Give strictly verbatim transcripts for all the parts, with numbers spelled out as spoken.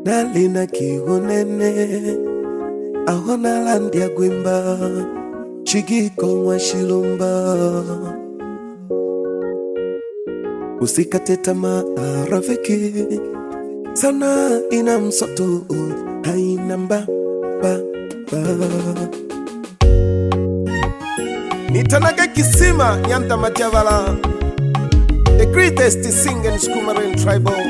nalina kihunene ahona landi ya gwimba chigiko mwa shilumba usikate tamaa rafiki sana ina msoto haina mba ba ba nitanaga kisima nyanda majavala the greatest singer in Skumarin tribal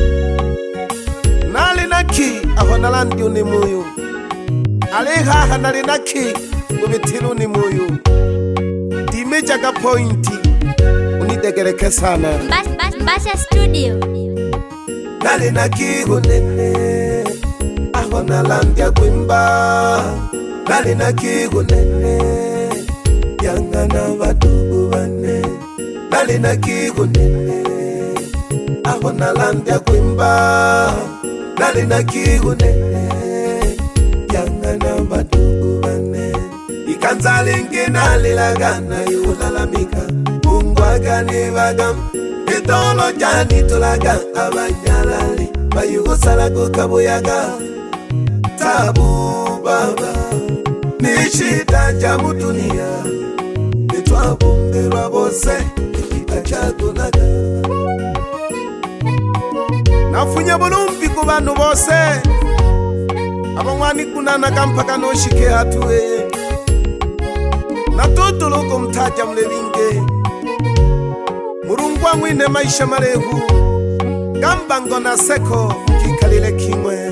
nalinaki ahona landi unimuyu aleha nalinaki ubitiru ni muyu dimejaga pointi unidegereke sana Bas, bas, Basha Studio nalinaki hunene ahona landi ya gwimba nalinaki hunene yangana badugu bane nalinaki hunene ahona landi ya gwimba nalinaki hunene yangana badugu bane ikanzalingi nalilagana yulalamika ungwagani bagam itolo jani tulaga abanyalali bayugusala kukabuyaga tabu baba nishita jamu dunia itwabumberwa bose itachagunaga nafunya bulumbi ku bantu bose abangwani kunana kampaka noshike hatuwe natutuluko mtaja mlelinge murungwa mwine maisha marehu gamba ngona seko kikalile kimwe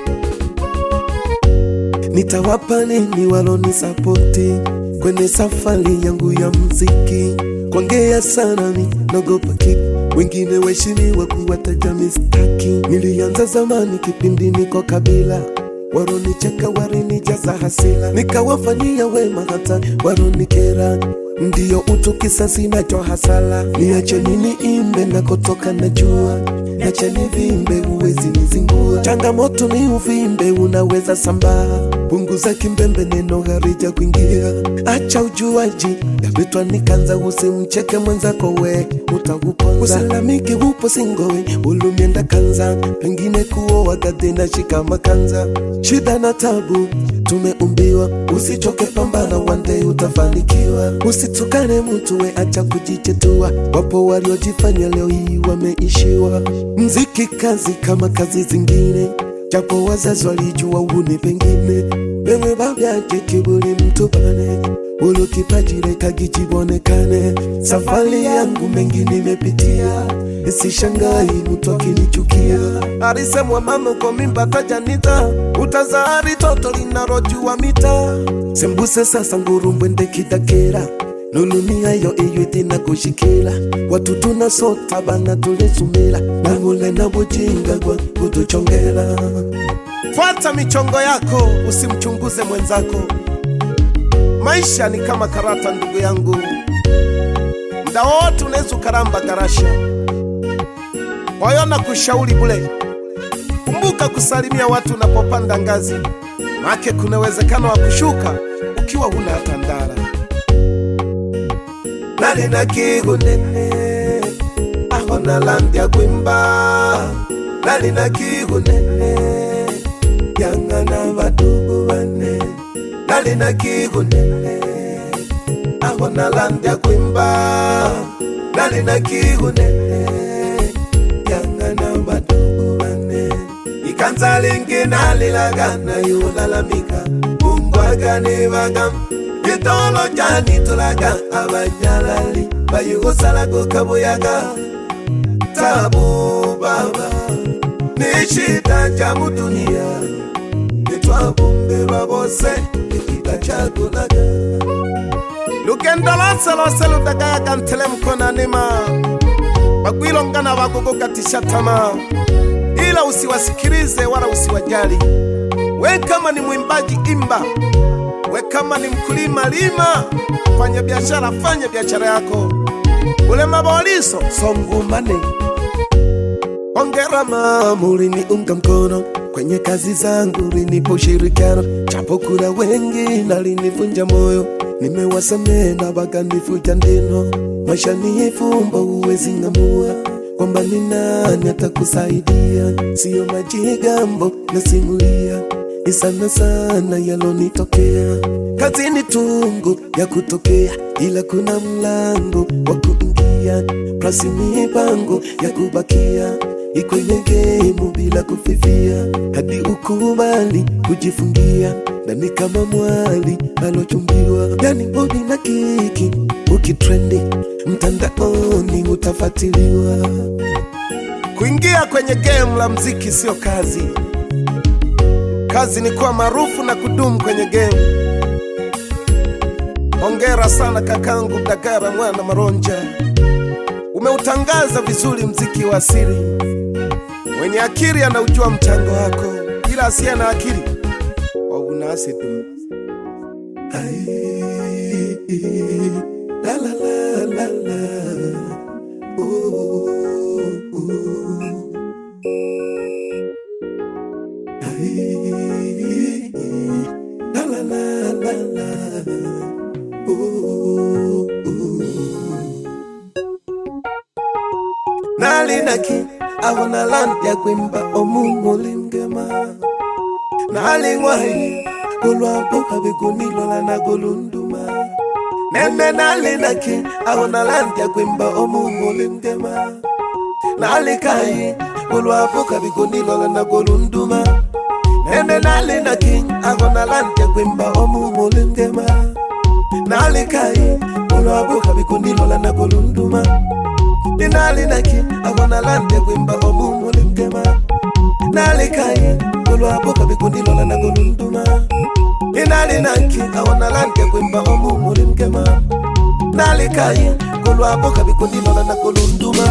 nitawapa nini waloni sapoti kwenye safari yangu ya muziki kuongea sana mi nogopa kiku wengine weshimiwa kuwataja mistaki nilianza zamani kipindi niko kabila waronicheka warinijaza hasila nikawafanyia wema hata waronikera ndiyo utu kisasi nacho hasala niache nini imbe na kutoka na jua niache nivimbe uwezi nizingua changamoto ni uvimbe unaweza sambaa punguza kimbembe neno harija kuingia acha ujuaji yabitwa nikanza usimcheke mwenzako we utakuponza usalamiki upo singowe ulumienda kanza pengine kuo wagade na shika makanza shida na tabu tumeumbiwa usichoke pambana wande utafanikiwa usitukane mtu we acha kujichetua wapo waliojifanya leo hii wameishiwa mziki kazi kama kazi zingine japo wazazi walijua uni pengine Beme babyaje kibuli mtupane Ulu kipajile kagichibonekane Safari yangu mengi nimepitia Isishangai mtu akinichukia Alisemwa mama kwa mimba tajanita Utazari toto linarojua mita Sembuse sasa ngurumbwende kidakera Nulunia yo iyo itina kushikila Watu tunasota bana tulesumila Nangule na bujinga kwa kutuchongela Fuata michongo yako, usimchunguze mwenzako Maisha ni kama karata ndugu yangu Mda wote unezu karamba garasha Wayona kushauri bule Kumbuka kusalimia watu unapopanda ngazi Make kunawezekano wa kushuka ukiwa huna hatandara Nalina kihunene Ahona landi ya gwimba Nalina kihunene Yangana badugu bane Nalina kihunene Ahona landi ya gwimba Nalina kihunene Yangana badugu bane Ikanzalingi nalilagana yulalamika Ungwagani bagam Itolo jani tulaga abanyalali Bayugusala kukabuyaga Tabu baba Nishita jamu dunia Itwabumberwa bose itachagunaga Lukendo lose lose lutakaya kantele mkona nima Bagwilongana wagogo katisha tamaa Ila usiwasikirize wala usiwajali We kama ni mwimbaji imba We kama ni mkulima lima Fanya biashara fanya biashara yako Ule maboliso songumane Ongera mamuri ni unga mkono Kwenye kazi zangu linipo shirikiano Chapo kula wengi na linifunja moyo Nimewasame na baka nifuja ndino Maisha ni fumbo uwezi ngamua kwamba ni nani atakusaidia. Sio majigambo nasimulia, ni sana sana yalonitokea. Kazi ni tungu ya kutokea, ila kuna mlango wa kuingia. Plus mipango ya kubakia, ikwenye game bila kufifia. Hadi ukubali kujifungia, na ni kama mwali alochumbiwa. Yani bodi na kiki, ukitrendi mtandaoni utafatiliwa. Kuingia kwenye game la mziki sio kazi. Kazi ni kuwa maarufu na kudumu kwenye game. Hongera sana kakangu Dagara mwana Maronja, umeutangaza vizuri mziki wa asili. Mwenye akili anaujua mchango wako, ila asiye na akili wa unasi tu. La la la la la. Oh, oh. Ay, la la la la la. Oh, oh. Nali naki abona land ya kwimba omungu limgema. Nali ngwai kulwa boka bekunilo la na golunduma. Nene nali naki abona land ya kwimba omungu limgema. Nali kai kulwa boka bekunilo la na golunduma. Nene nali naki abona land ya kwimba omungu limgema. Nali kai kulwa boka bekunilo la na golunduma. Nali naki abona land ya kwimba omungu limgema. Nali kai kulwa boka bekunilo la na golunduma. Nali naki abona land ya kwimba omungu limgema. Nali kai kulwa boka bekunilo la na golunduma.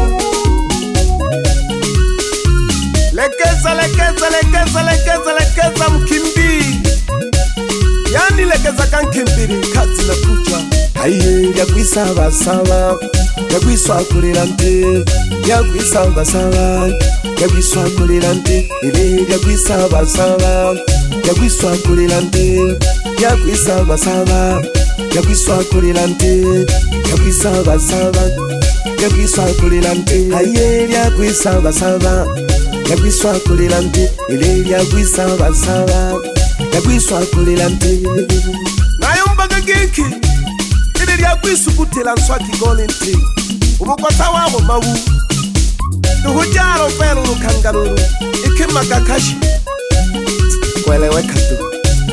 Lekeza lekeza lekeza lekeza lekeza mkimbi, yani lekeza kankimbiri kazi na kucha. Aye yakwisaba saba, yakwiswa kulira nte, yakwisaba saba, yakwiswa kulira nte, ile yakwisaba saba, yakwiswa kulira nte, yakwisaba saba, yakwiswa kulira nte, yakwisaba saba, yakwiswa kulira nte. Aye yakwisaba saba, yakwiswa kulira nte, ile yakwisaba saba, yakwiswa kulira nte. Nayo mbaga geki ili yakwisukuthela nswaki golenti ubukota wabo mawu duhujalo felo lukangaruru ikima kakashi kweleweka tu.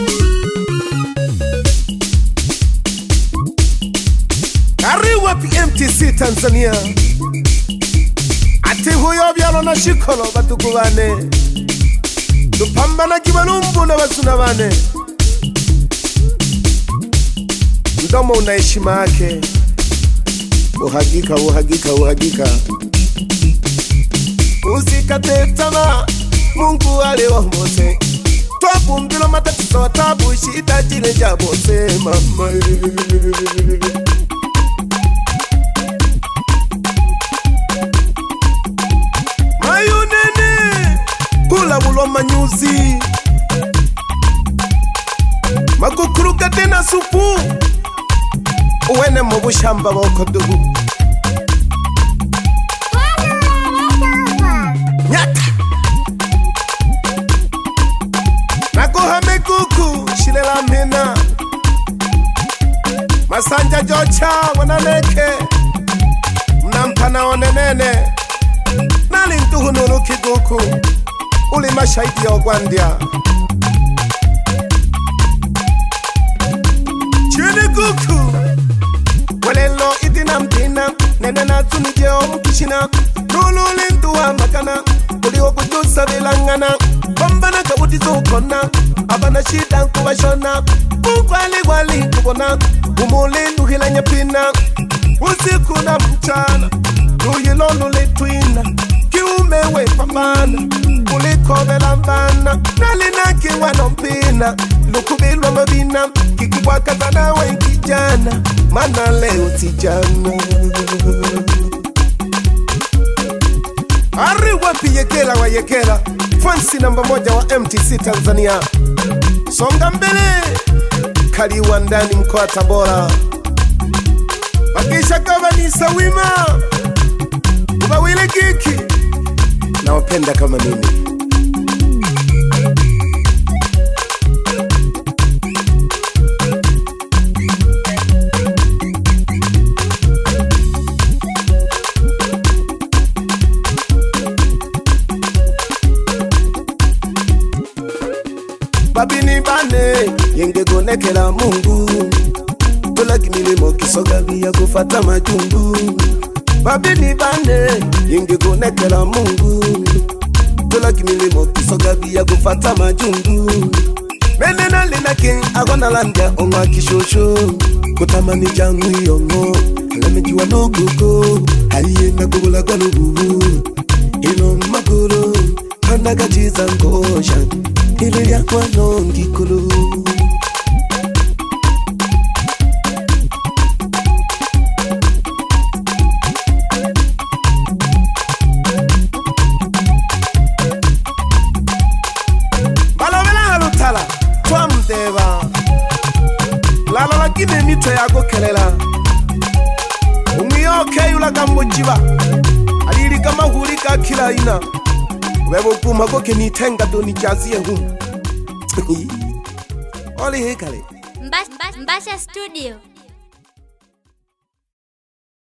Kariwa P M T C Tanzania, ati huyo byalo na shikolo batukubane dupambana kibalumbu na basuna bane. Mdomo una heshima yake, uhakika uhakika uhakika. Usikate tamaa, Mungu aliwaongoze. Twavumbilo matatizo wa tabu, shida jile jabose mama. Mayunene kula bulo manyuzi, makukuruka tena supu uwene mu bushamba bokodugu. Nyata nakuhame kuku shilela mina, masanja jocha wananeke mnampana onenene. Nali ntuhunuru kiguku uli mashahidi ya ogwandia. Chini kuku walelo itina mtina, nene na tunije omukishina. Nulu lintuwa makana, uli okujusa bilangana. Bambana kabuti zukona, abana shida nkubashona. Ukwali wali kubona, umuli nuhila nyapina. Usiku na mchana, nuyilonu litwina. Kiumewe pambana, ulikovela mbana. Nalina kiwa nompina, lukubilwa mabina. Kikubwa katana we kijana, mana leo tijana. Ariwa piyekela wa yekela, fansi namba moja wa M T C Tanzania. Songa mbele, Kaliwa ndani mkoa Tabora. Bakisha kama ni sawima, Wawili Kiki nawapenda kama mimi. Babini bane yenge gonekela Mungu tola kimilimo kisoga biya kufata majungu. Babini bane yenge gonekela Mungu tola kimilimo kisoga biya kufata majungu. Menena lina king agona landia onwa kishosho kutamani jangu yongo alamejiwa no kuko haliye na kubola kwa nubu ino maguro kandaga chiza ngosha ile ya kwa nongi kulu. Balomela halutala twamdeva lala lakini mito yako kelela umiyoke yula kamujiba alili kama hulika kila ina webo kuma koke nitenga doni jazie hu. Oli hekale Mbasha Studio.